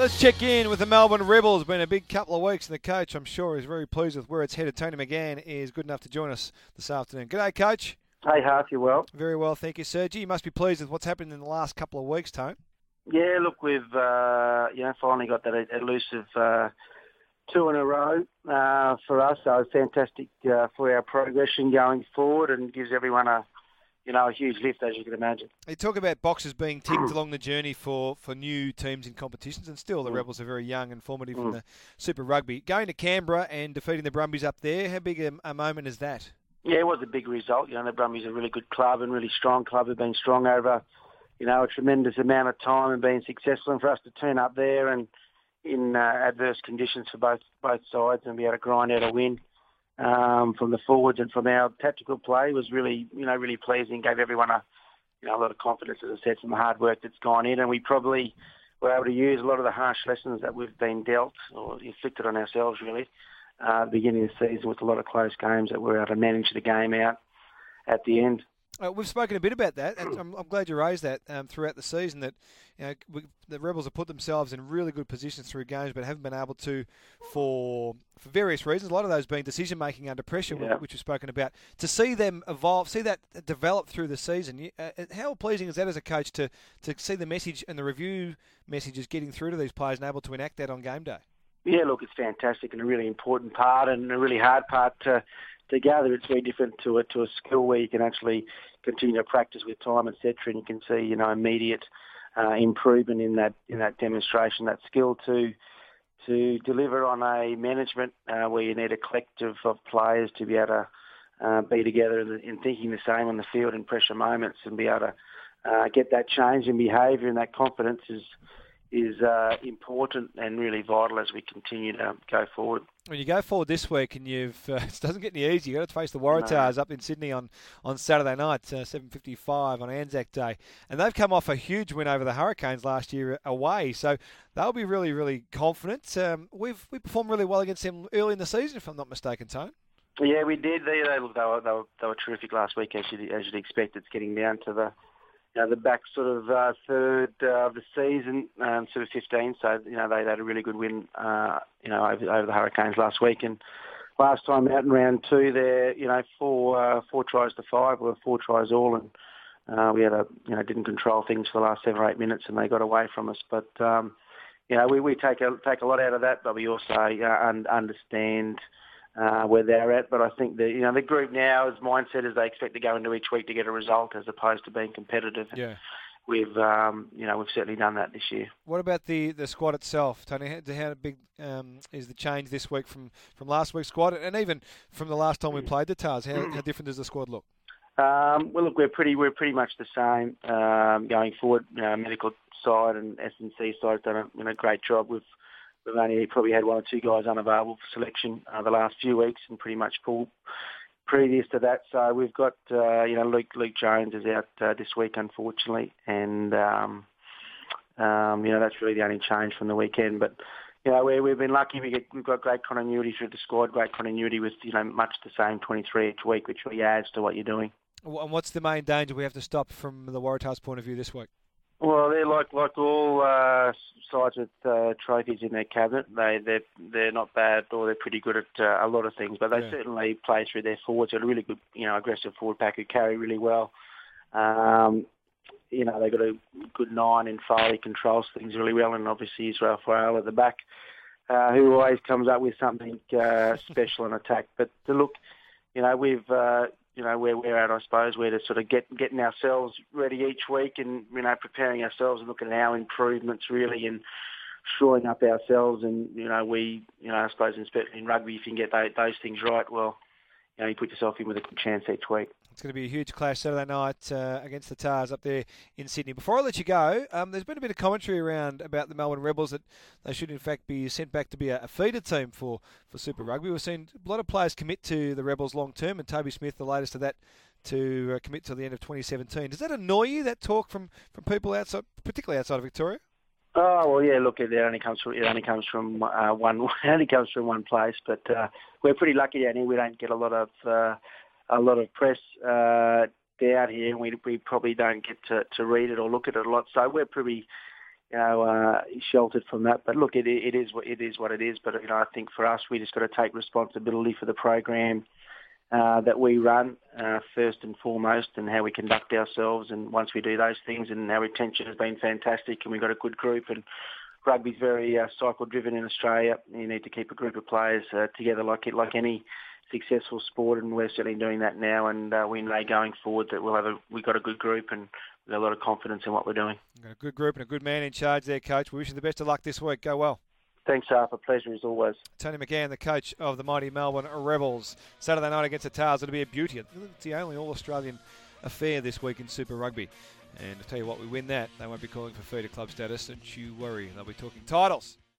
Let's check in with the Melbourne Rebels. Been a big couple of weeks, and the coach, I'm sure, is very pleased with where it's headed. Tony McGann is good enough to join us this afternoon. G'day, Coach. Hey, Harth, you well? Very well, thank you, Sergi. You must be pleased with what's happened in the last couple of weeks, Tone. Yeah, look, we've finally got that elusive 2 in a row for us. So fantastic for our progression going forward, and gives everyone a huge lift, as you can imagine. You talk about boxes being ticked along the journey for new teams in competitions, and still the Rebels are very young and formative in the Super Rugby. Going to Canberra and defeating the Brumbies up there, how big a moment is that? Yeah, it was a big result. The Brumbies are a really good club and really strong club. Have been strong over, a tremendous amount of time and been successful. And for us to turn up there and in adverse conditions for both sides and be able to grind out a win from the forwards and from our tactical play was really, really pleasing. Gave everyone a lot of confidence, as I said, from the hard work that's gone in. And we probably were able to use a lot of the harsh lessons that we've been dealt or inflicted on ourselves, really, at the beginning of the season with a lot of close games that we're able to manage the game out at the end. We've spoken a bit about that, and I'm glad you raised that throughout the season, that the Rebels have put themselves in really good positions through games, but haven't been able to, for various reasons, a lot of those being decision-making under pressure, which we've spoken about, to see them evolve, see that develop through the season. How pleasing is that as a coach to see the message and the review messages getting through to these players and able to enact that on game day? Yeah, look, it's fantastic and a really important part and a really hard part to gather. It's very different to a skill where you can actually continue to practice with time, etc., and you can see immediate improvement in that demonstration, that skill to deliver on a management where you need a collective of players to be able to be together and thinking the same on the field in pressure moments and be able to get that change in behaviour and that confidence is important and really vital as we continue to go forward. When you go forward this week, and it doesn't get any easier, you've got to face the Waratahs up in Sydney on Saturday night, 7:55 on Anzac Day. And they've come off a huge win over the Hurricanes last year away, so they'll be really, really confident. We performed really well against them early in the season, if I'm not mistaken, Tone. Yeah, we did. They were terrific last week, as you'd expect. It's getting down to the back sort of third of the season, sort of 15. So, they had a really good win, over the Hurricanes last week. And last time out in round 2 there, 4 tries to 5, or 4 tries all. And we had didn't control things for the last 7 or 8 minutes and they got away from us. But, we take a lot out of that, but we also understand where they're at, but I think the group now's mindset is they expect to go into each week to get a result as opposed to being competitive. Yeah, we've certainly done that this year. What about the squad itself, Tony? How big is the change this week from last week's squad, and even from the last time we played the Tars? How different does the squad look? Well, look, we're pretty much the same going forward. Medical side and S&C side have done a great job. We've only probably had 1 or 2 guys unavailable for selection the last few weeks, and pretty much pulled previous to that. So we've got Luke Jones is out this week, unfortunately, and that's really the only change from the weekend. But we've been lucky. We've got great continuity through the squad, great continuity with much the same 23 each week, which really adds to what you're doing. And what's the main danger we have to stop from the Waratahs' point of view this week? Well, they're like all sides with trophies in their cabinet. They're not bad, or they're pretty good at a lot of things. But they certainly play through their forwards. They're a really good, aggressive forward pack who carry really well. They've got a good 9 in Foley, controls things really well, and obviously Israel Foral at the back, who always comes up with something special in attack. But to look, we've where we're at, I suppose, we're to sort of getting ourselves ready each week and, preparing ourselves and looking at our improvements really and shoring up ourselves. And, I suppose, especially in rugby, if you can get those things right, well, you put yourself in with a good chance each week. It's going to be a huge clash Saturday night against the Tars up there in Sydney. Before I let you go, there's been a bit of commentary around about the Melbourne Rebels that they should in fact be sent back to be a feeder team for Super Rugby. We've seen a lot of players commit to the Rebels long term, and Toby Smith, the latest of that, to commit till the end of 2017. Does that annoy you, that talk from people outside, particularly outside of Victoria? Oh well, yeah. Look, it only comes from one place, but we're pretty lucky down here. We don't get a lot of press down here, and we probably don't get to read it or look at it a lot. So we're pretty sheltered from that. But look, it is what it is. But I think for us, we just got to take responsibility for the program that we run first and foremost, and how we conduct ourselves. And once we do those things, and our retention has been fantastic, and we've got a good group. And rugby's very cycle-driven in Australia. You need to keep a group of players together, like any successful sport, and we're certainly doing that now. And we know going forward that we've got a good group, and we've got a lot of confidence in what we're doing. We've got a good group and a good man in charge there, Coach. We wish you the best of luck this week. Go well. Thanks, Arthur. Pleasure as always. Tony McGann, the coach of the mighty Melbourne Rebels. Saturday night against the Tars. It'll be a beauty. It's the only All-Australian affair this week in Super Rugby. And to tell you what, we win that, they won't be calling for feeder club status. Don't you worry. They'll be talking titles.